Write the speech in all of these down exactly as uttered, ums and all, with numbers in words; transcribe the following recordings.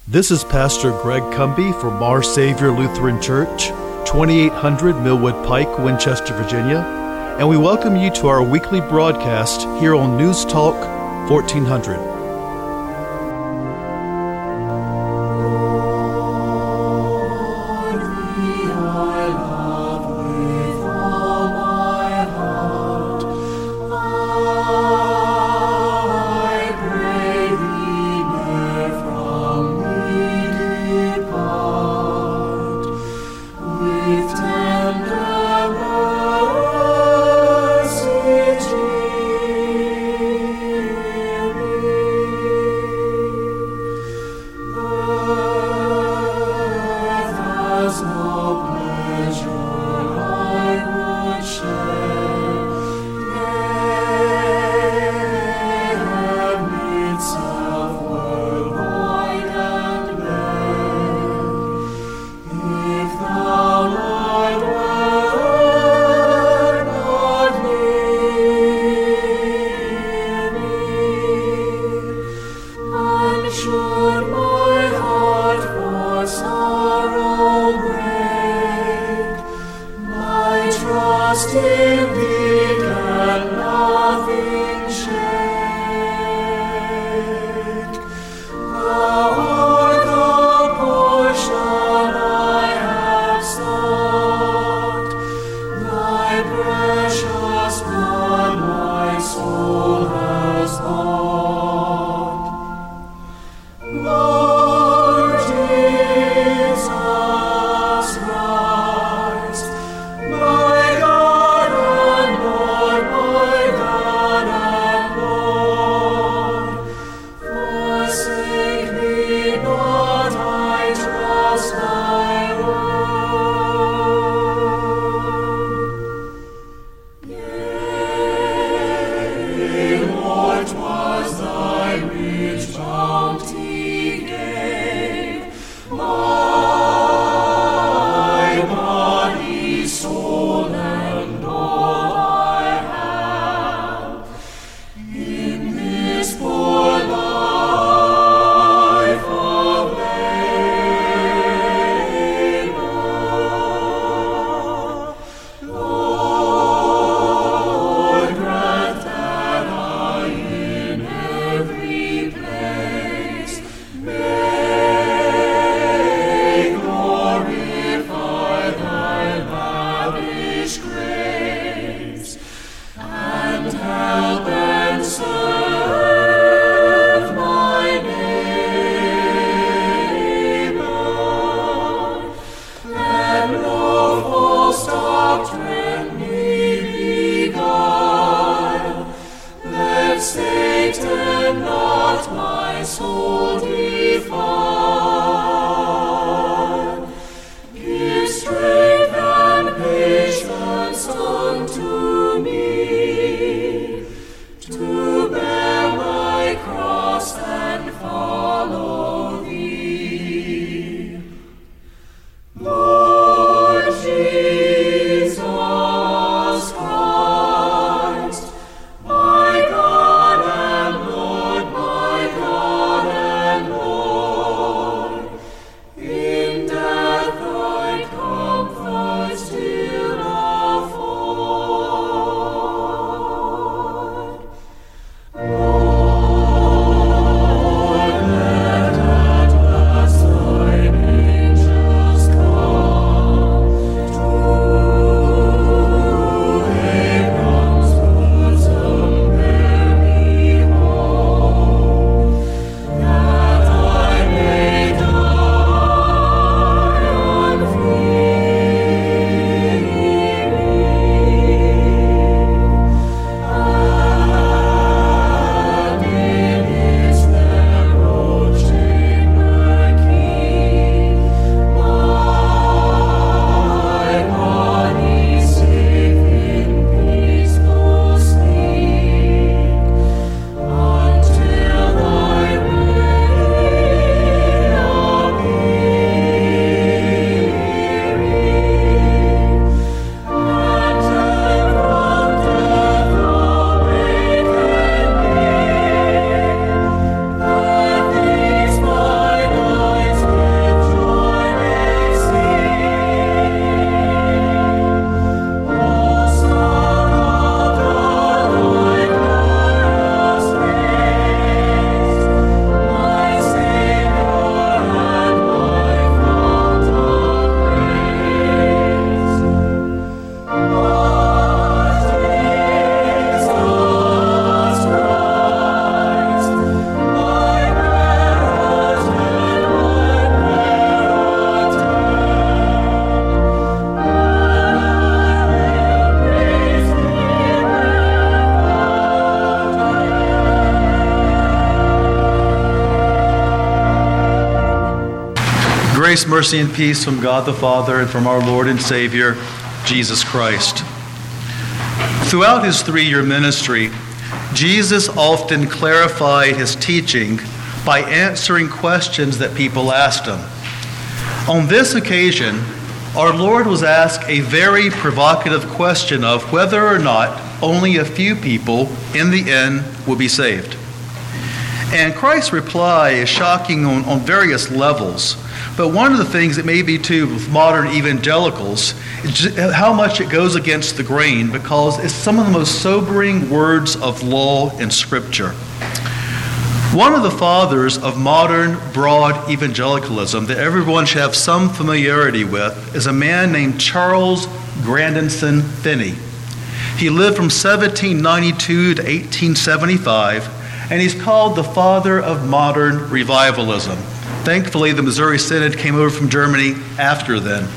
This is Pastor Greg Cumby from Our Savior Lutheran Church, twenty-eight hundred Millwood Pike, Winchester, Virginia, and we welcome you to our weekly broadcast here on News Talk fourteen hundred. With tender mercy, Grace, mercy, and peace from God the Father and from our Lord and Savior, Jesus Christ. Throughout his three-year ministry, Jesus often clarified his teaching by answering questions that people asked him. On this occasion, our Lord was asked a very provocative question of whether or not only a few people in the end will be saved. And Christ's reply is shocking on, on various levels. But one of the things that may be too with modern evangelicals is how much it goes against the grain, because it's some of the most sobering words of law in Scripture. One of the fathers of modern broad evangelicalism that everyone should have some familiarity with is a man named Charles Grandison Finney. He lived from seventeen ninety-two to eighteen seventy-five, and he's called the father of modern revivalism. Thankfully, the Missouri Synod came over from Germany after then.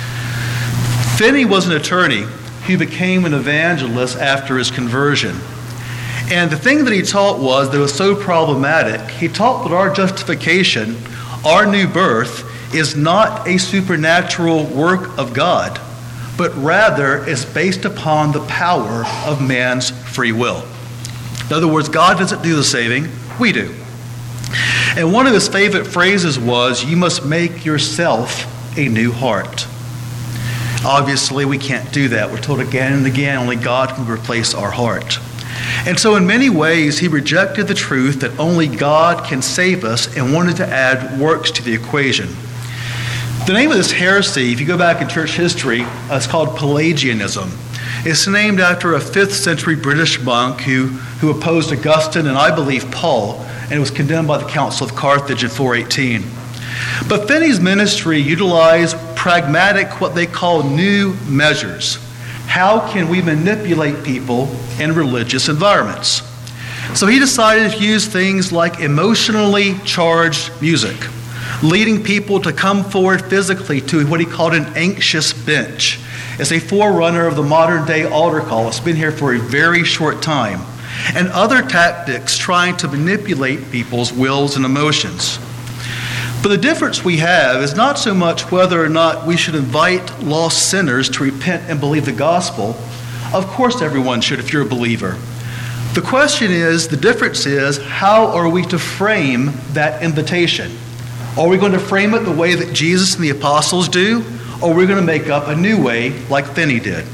Finney was an attorney who became an evangelist after his conversion. And the thing that he taught was that was so problematic, he taught that our justification, our new birth, is not a supernatural work of God, but rather is based upon the power of man's free will. In other words, God doesn't do the saving, we do. And one of his favorite phrases was, "You must make yourself a new heart." Obviously, we can't do that. We're told again and again, only God can replace our heart. And so in many ways, he rejected the truth that only God can save us and wanted to add works to the equation. The name of this heresy, if you go back in church history, uh, it's called Pelagianism. It's named after a fifth century British monk who, who opposed Augustine and I believe Paul, and was condemned by the Council of Carthage in four eighteen. But Finney's ministry utilized pragmatic, what they call new measures. How can we manipulate people in religious environments? So he decided to use things like emotionally charged music, leading people to come forward physically to what he called an anxious bench. It's a forerunner of the modern day altar call. It's been here for a very short time. And other tactics trying to manipulate people's wills and emotions. But the difference we have is not so much whether or not we should invite lost sinners to repent and believe the gospel. Of course everyone should if you're a believer. The question is, the difference is, how are we to frame that invitation? Are we going to frame it the way that Jesus and the apostles do? Or are we going to make up a new way like Finney did?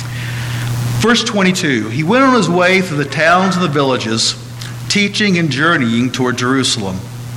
Verse twenty-two, he went on his way through the towns and the villages, teaching and journeying toward Jerusalem.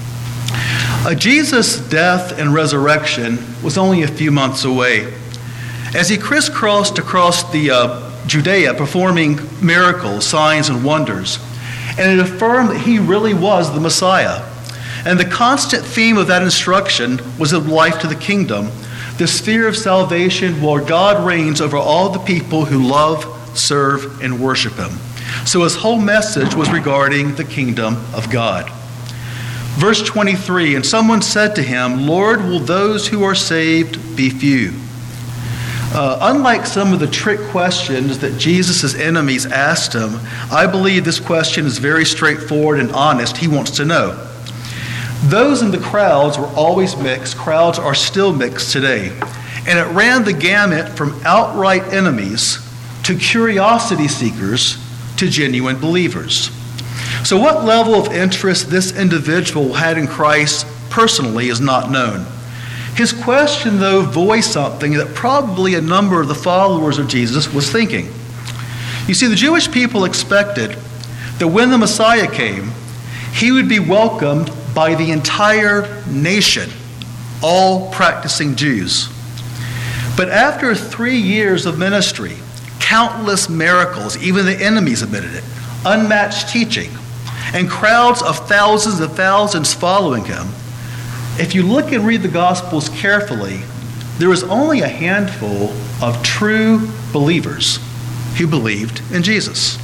Uh, Jesus' death and resurrection was only a few months away. As he crisscrossed across the uh, Judea, performing miracles, signs, and wonders, and it affirmed that he really was the Messiah. And the constant theme of that instruction was of life to the kingdom, the sphere of salvation where God reigns over all the people who love, serve, and worship him. So his whole message was regarding the kingdom of God. Verse twenty-three, and someone said to him, "Lord, will those who are saved be few?" Uh, unlike some of the trick questions that Jesus' enemies asked him, I believe this question is very straightforward and honest. He wants to know. Those in the crowds were always mixed. Crowds are still mixed today. And it ran the gamut from outright enemies to curiosity seekers to genuine believers. So what level of interest this individual had in Christ personally is not known. His question, though, voiced something that probably a number of the followers of Jesus was thinking. You see, the Jewish people expected that when the Messiah came, he would be welcomed by the entire nation, all practicing Jews. But after three years of ministry, countless miracles, even the enemies admitted it, unmatched teaching, and crowds of thousands and thousands following him, if you look and read the Gospels carefully, there was only a handful of true believers who believed in Jesus.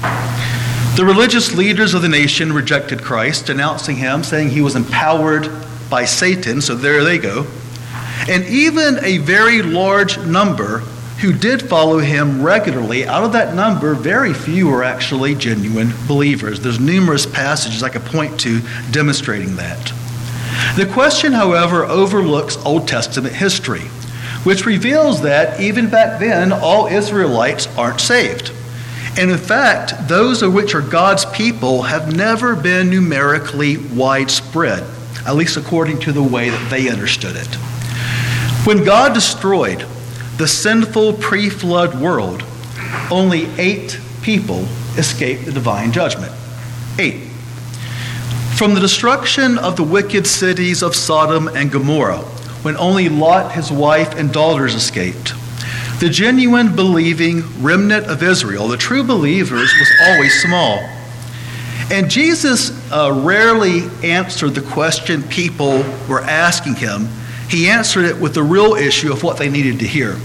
The religious leaders of the nation rejected Christ, denouncing him, saying he was empowered by Satan, so there they go. And even a very large number who did follow him regularly, out of that number, very few were actually genuine believers. There's numerous passages I could point to demonstrating that. The question, however, overlooks Old Testament history, which reveals that even back then, all Israelites aren't saved. And in fact, those of which are God's people have never been numerically widespread, at least according to the way that they understood it. When God destroyed the sinful pre-flood world, only eight people escaped the divine judgment. Eight. From the destruction of the wicked cities of Sodom and Gomorrah, when only Lot, his wife, and daughters escaped, the genuine believing remnant of Israel, the true believers, was always small. And Jesus uh, rarely answered the question people were asking him. He answered it with the real issue of what they needed to hear.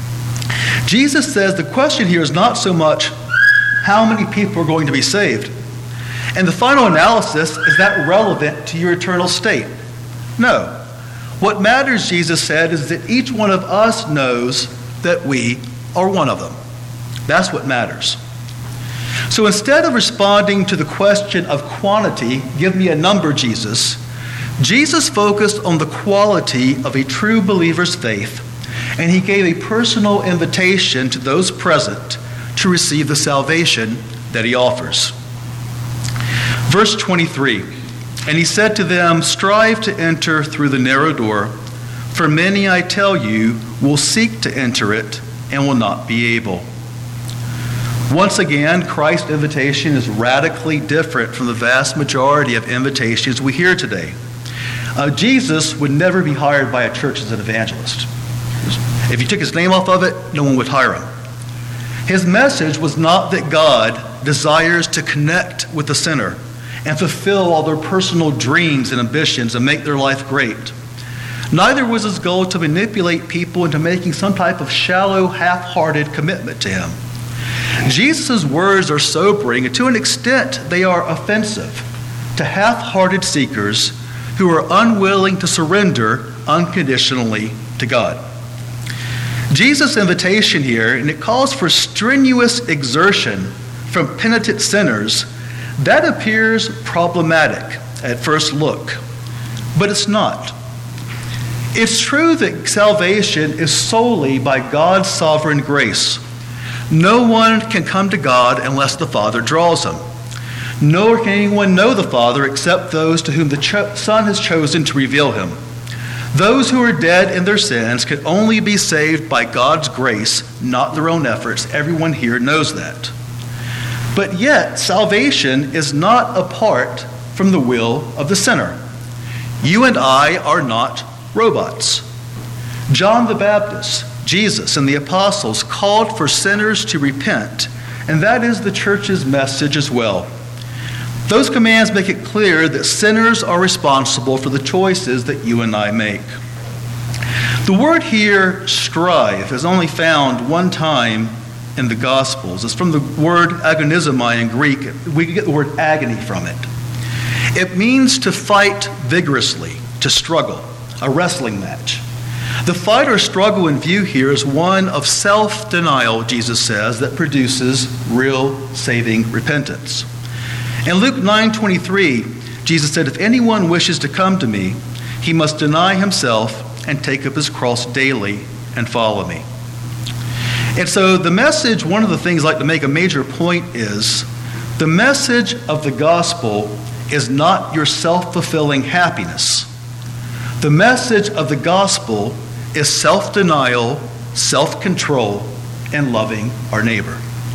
Jesus says the question here is not so much how many people are going to be saved. And the final analysis, is that relevant to your eternal state? No. What matters, Jesus said, is that each one of us knows that we are one of them. That's what matters. So instead of responding to the question of quantity, give me a number, Jesus, Jesus focused on the quality of a true believer's faith, and he gave a personal invitation to those present to receive the salvation that he offers. Verse twenty-three, and he said to them, strive to enter through the narrow door, for many, I tell you, will seek to enter it and will not be able. Once again, Christ's invitation is radically different from the vast majority of invitations we hear today. Uh, Jesus would never be hired by a church as an evangelist. If you took his name off of it, no one would hire him. His message was not that God desires to connect with the sinner and fulfill all their personal dreams and ambitions and make their life great. Neither was his goal to manipulate people into making some type of shallow, half-hearted commitment to him. Jesus' words are sobering, and to an extent they are offensive to half-hearted seekers who are unwilling to surrender unconditionally to God. Jesus' invitation here, and it calls for strenuous exertion from penitent sinners, that appears problematic at first look, but it's not. It's true that salvation is solely by God's sovereign grace. No one can come to God unless the Father draws him. Nor can anyone know the Father except those to whom the cho- Son has chosen to reveal him. Those who are dead in their sins can only be saved by God's grace, not their own efforts. Everyone here knows that. But yet, salvation is not apart from the will of the sinner. You and I are not robots. John the Baptist, Jesus, and the apostles called for sinners to repent, and that is the church's message as well. Those commands make it clear that sinners are responsible for the choices that you and I make. The word here, strive, is only found one time in the Gospels. It's from the word agonizomai in Greek. We get the word agony from it. It means to fight vigorously, to struggle, a wrestling match. The fight or struggle in view here is one of self-denial, Jesus says, that produces real saving repentance. In Luke nine twenty-three, Jesus said, if anyone wishes to come to me, he must deny himself and take up his cross daily and follow me. And so the message, one of the things I'd like to make a major point is, the message of the gospel is not your self-fulfilling happiness. The message of the gospel is self-denial, self-control, and loving our neighbor.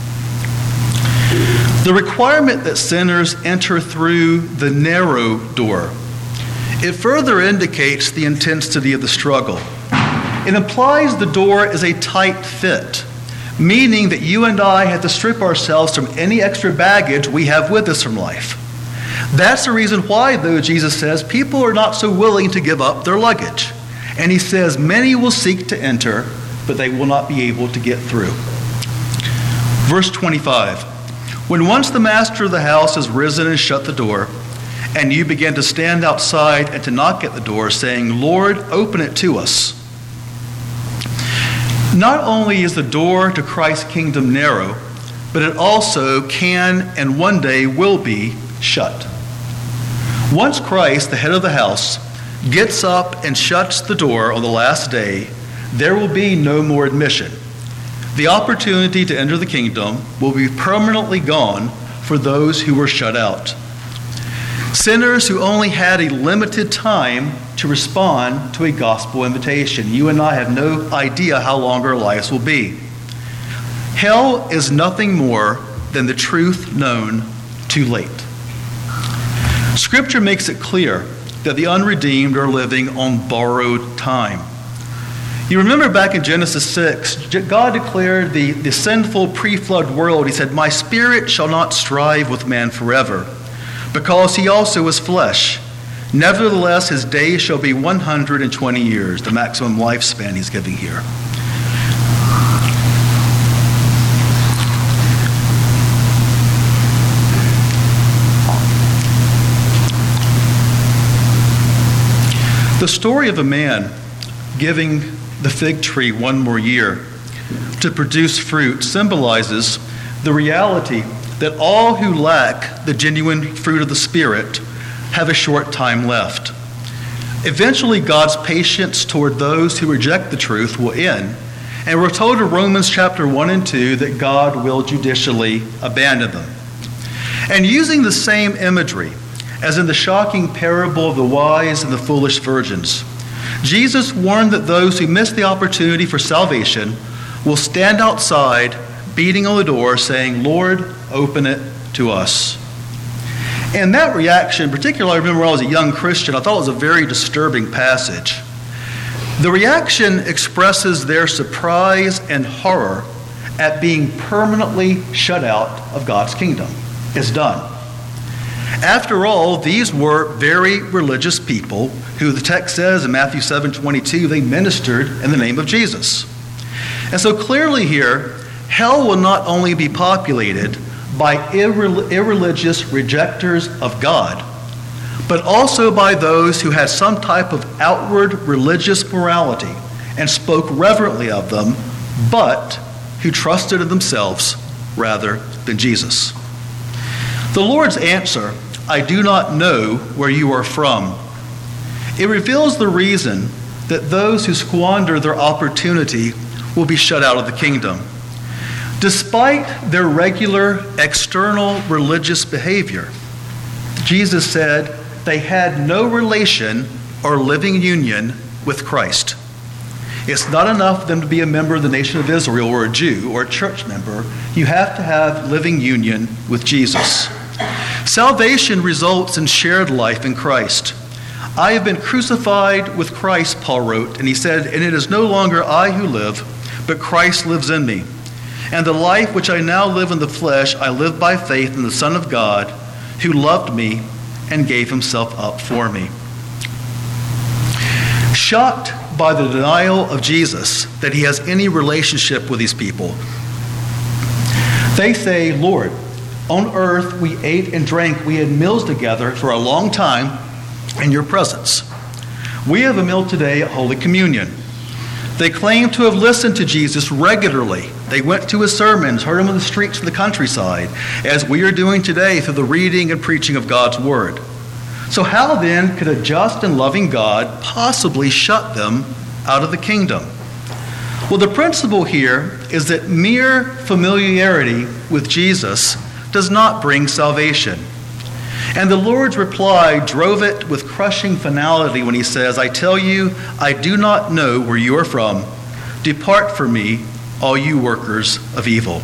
The requirement that sinners enter through the narrow door, it further indicates the intensity of the struggle. It implies the door is a tight fit, meaning that you and I have to strip ourselves from any extra baggage we have with us from life. That's the reason why, though, Jesus says, people are not so willing to give up their luggage. And he says, many will seek to enter, but they will not be able to get through. Verse twenty-five, when once the master of the house has risen and shut the door, and you begin to stand outside and to knock at the door, saying, Lord, open it to us. Not only is the door to Christ's kingdom narrow, but it also can and one day will be shut. Once Christ, the head of the house, gets up and shuts the door on the last day, there will be no more admission. The opportunity to enter the kingdom will be permanently gone for those who were shut out. Sinners who only had a limited time to respond to a gospel invitation. You and I have no idea how long our lives will be. Hell is nothing more than the truth known too late. Scripture makes it clear that the unredeemed are living on borrowed time. You remember back in Genesis six, God declared the, the sinful pre-flood world. He said, "My spirit shall not strive with man forever, because he also is flesh. Nevertheless, his days shall be one hundred twenty years, the maximum lifespan he's giving here. The story of a man giving the fig tree one more year to produce fruit symbolizes the reality that all who lack the genuine fruit of the Spirit have a short time left. Eventually, God's patience toward those who reject the truth will end, and we're told in Romans chapter one and two that God will judicially abandon them. And using the same imagery as in the shocking parable of the wise and the foolish virgins, Jesus warned that those who miss the opportunity for salvation will stand outside, beating on the door, saying, "Lord, open it to us." And that reaction, particularly I remember when I was a young Christian, I thought it was a very disturbing passage. The reaction expresses their surprise and horror at being permanently shut out of God's kingdom. It's done. After all, these were very religious people who the text says in Matthew seven twenty-two, they ministered in the name of Jesus. And so clearly here, hell will not only be populated by irre- irreligious rejectors of God, but also by those who had some type of outward religious morality and spoke reverently of them, but who trusted in themselves rather than Jesus. The Lord's answer, "I do not know where you are from," it reveals the reason that those who squander their opportunity will be shut out of the kingdom. Despite their regular external religious behavior, Jesus said they had no relation or living union with Christ. It's not enough for them to be a member of the nation of Israel or a Jew or a church member. You have to have living union with Jesus. Salvation results in shared life in Christ. "I have been crucified with Christ," Paul wrote, and he said, "and it is no longer I who live, but Christ lives in me. And the life which I now live in the flesh, I live by faith in the Son of God, who loved me and gave himself up for me." Shocked by the denial of Jesus that he has any relationship with these people, they say, "Lord, on earth we ate and drank, we had meals together for a long time in your presence. We have a meal today at Holy Communion." They claim to have listened to Jesus regularly. They went to his sermons, heard him in the streets of the countryside, as we are doing today through the reading and preaching of God's word. So how then could a just and loving God possibly shut them out of the kingdom? Well, the principle here is that mere familiarity with Jesus does not bring salvation. And the Lord's reply drove it with crushing finality when he says, "I tell you, I do not know where you are from. Depart from me, all you workers of evil."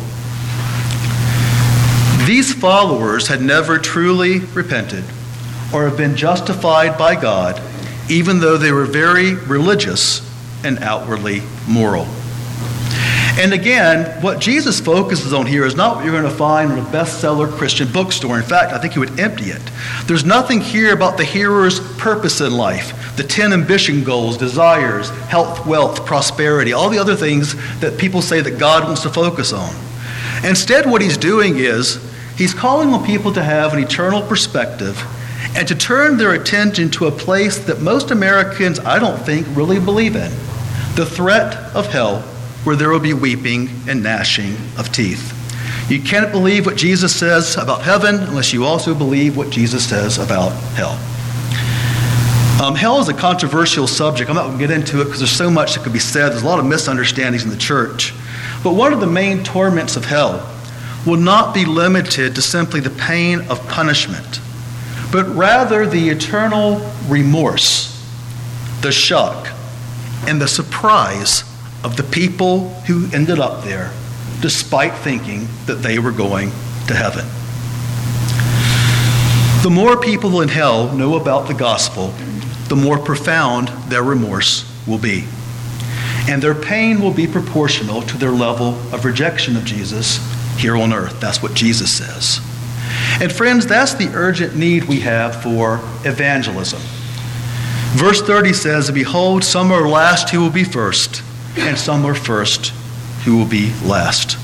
These followers had never truly repented or have been justified by God, even though they were very religious and outwardly moral. And again, what Jesus focuses on here is not what you're going to find in a bestseller Christian bookstore. In fact, I think he would empty it. There's nothing here about the hearer's purpose in life, the ten ambition goals, desires, health, wealth, prosperity, all the other things that people say that God wants to focus on. Instead, what he's doing is he's calling on people to have an eternal perspective and to turn their attention to a place that most Americans, I don't think, really believe in: the threat of hell, where there will be weeping and gnashing of teeth. You can't believe what Jesus says about heaven unless you also believe what Jesus says about hell. Um, hell is a controversial subject. I'm not going to get into it because there's so much that could be said. There's a lot of misunderstandings in the church. But one of the main torments of hell will not be limited to simply the pain of punishment, but rather the eternal remorse, the shock, and the surprise of the people who ended up there despite thinking that they were going to heaven. The more people in hell know about the gospel, the more profound their remorse will be. And their pain will be proportional to their level of rejection of Jesus here on earth. That's what Jesus says. And friends, that's the urgent need we have for evangelism. Verse thirty says, "Behold, some are last who will be first, and some are first who will be last."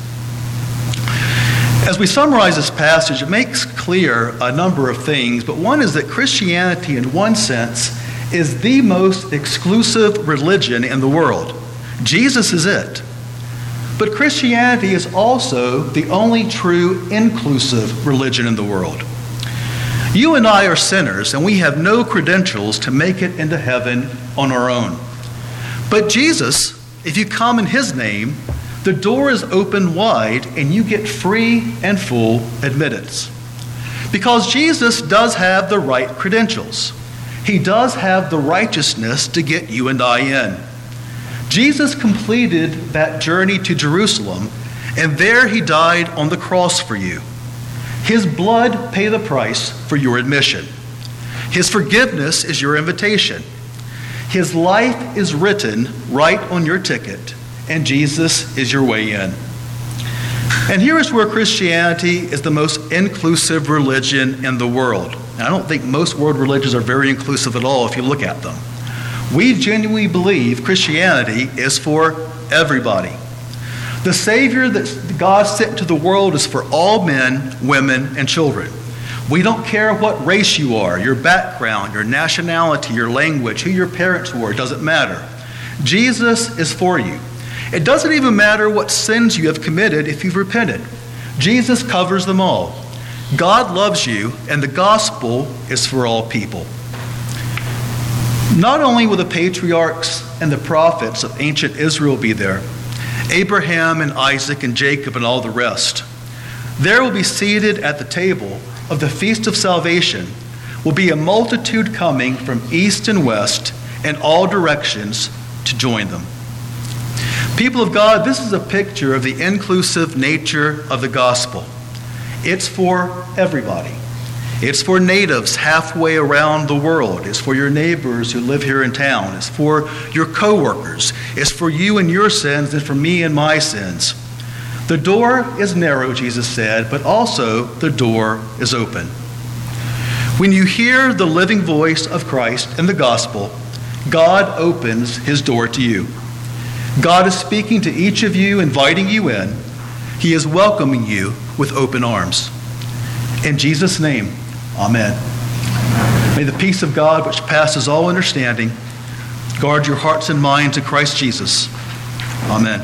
As we summarize this passage, it makes clear a number of things, but one is that Christianity, in one sense, is the most exclusive religion in the world. Jesus is it. But Christianity is also the only true inclusive religion in the world. You and I are sinners, and we have no credentials to make it into heaven on our own. But Jesus, if you come in his name, the door is open wide and you get free and full admittance. Because Jesus does have the right credentials. He does have the righteousness to get you and I in. Jesus completed that journey to Jerusalem, and there he died on the cross for you. His blood paid the price for your admission. His forgiveness is your invitation. His life is written right on your ticket, and Jesus is your way in. And here is where Christianity is the most inclusive religion in the world. And I don't think most world religions are very inclusive at all if you look at them. We genuinely believe Christianity is for everybody. The Savior that God sent to the world is for all men, women, and children. We don't care what race you are, your background, your nationality, your language, who your parents were, it doesn't matter. Jesus is for you. It doesn't even matter what sins you have committed if you've repented. Jesus covers them all. God loves you, and the gospel is for all people. Not only will the patriarchs and the prophets of ancient Israel be there, Abraham and Isaac and Jacob and all the rest. There will be seated at the table of the feast of salvation will be a multitude coming from east and west and all directions to join them. People of God, this is a picture of the inclusive nature of the gospel. It's for everybody. It's for natives halfway around the world. It's for your neighbors who live here in town. It's for your coworkers. It's for you and your sins and for me and my sins. The door is narrow, Jesus said, but also the door is open. When you hear the living voice of Christ in the gospel, God opens his door to you. God is speaking to each of you, inviting you in. He is welcoming you with open arms. In Jesus' name, amen. May the peace of God, which passes all understanding, guard your hearts and minds in Christ Jesus. Amen.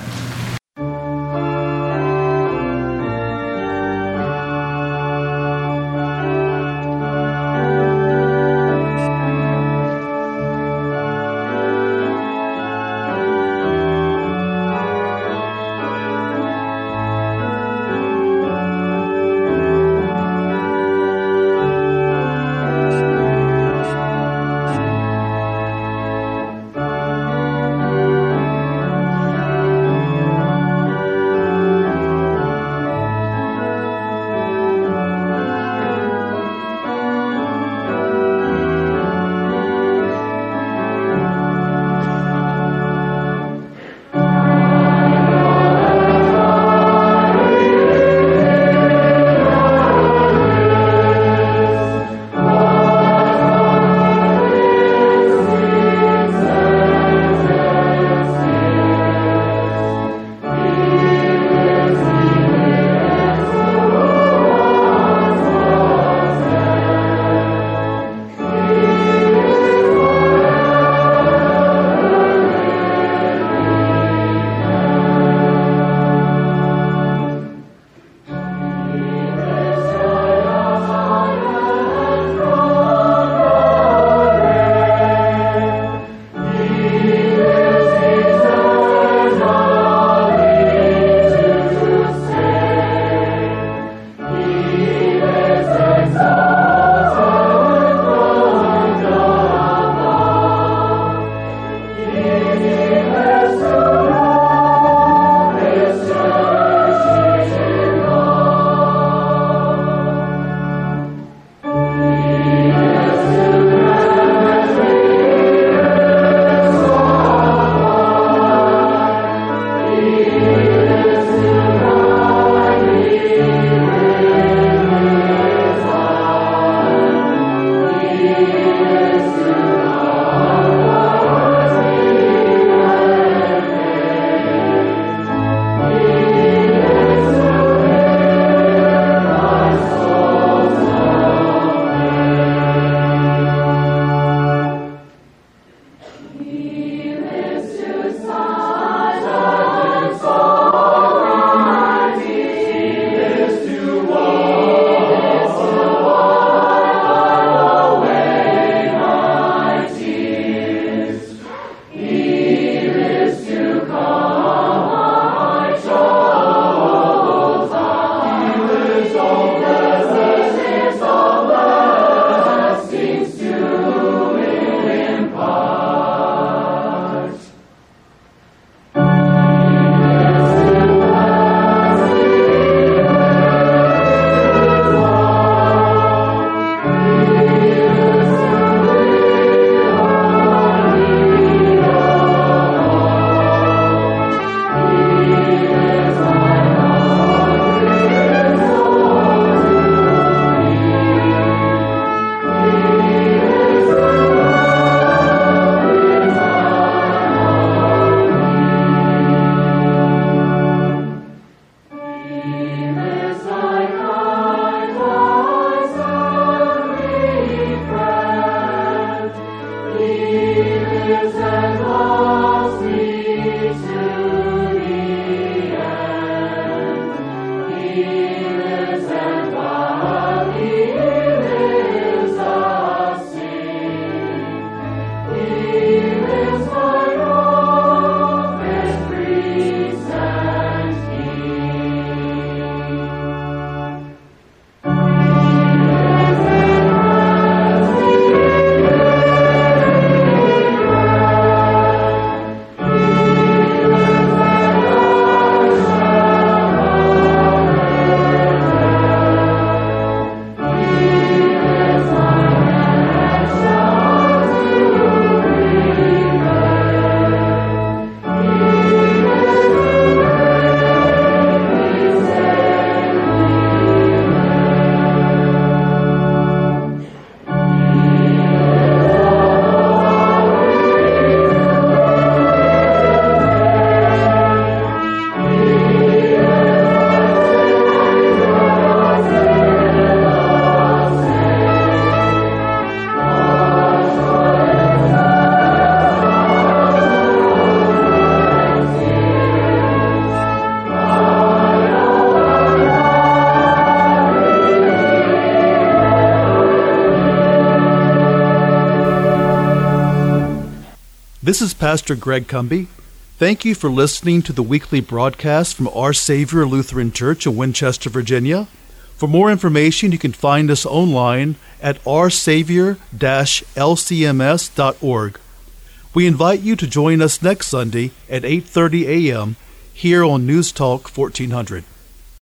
This is Pastor Greg Cumby. Thank you for listening to the weekly broadcast from Our Savior Lutheran Church in Winchester, Virginia. For more information, you can find us online at our savior dash l c m s dot org. We invite you to join us next Sunday at eight thirty a.m. here on News Talk fourteen hundred.